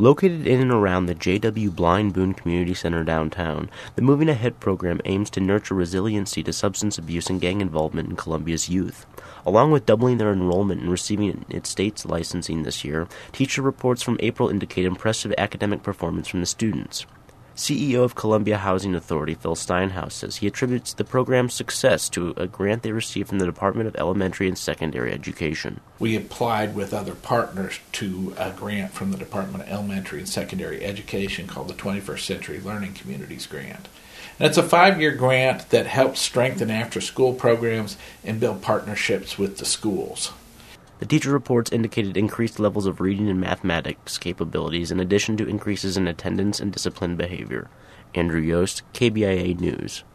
Located in and around the J.W. Blind Boone Community Center downtown, the Moving Ahead program aims to nurture resiliency to substance abuse and gang involvement in Columbia's youth. Along with doubling their enrollment and receiving its state's licensing this year, teacher reports from April indicate impressive academic performance from the students. CEO of Columbia Housing Authority, Phil Steinhaus, says he attributes the program's success to a grant they received from the Department of Elementary and Secondary Education. We applied with other partners to a grant from the Department of Elementary and Secondary Education called the 21st Century Learning Communities Grant. And it's a 5-year grant that helps strengthen after-school programs and build partnerships with the schools. The teacher reports indicated increased levels of reading and mathematics capabilities in addition to increases in attendance and disciplined behavior. Andrew Yost, KBIA News.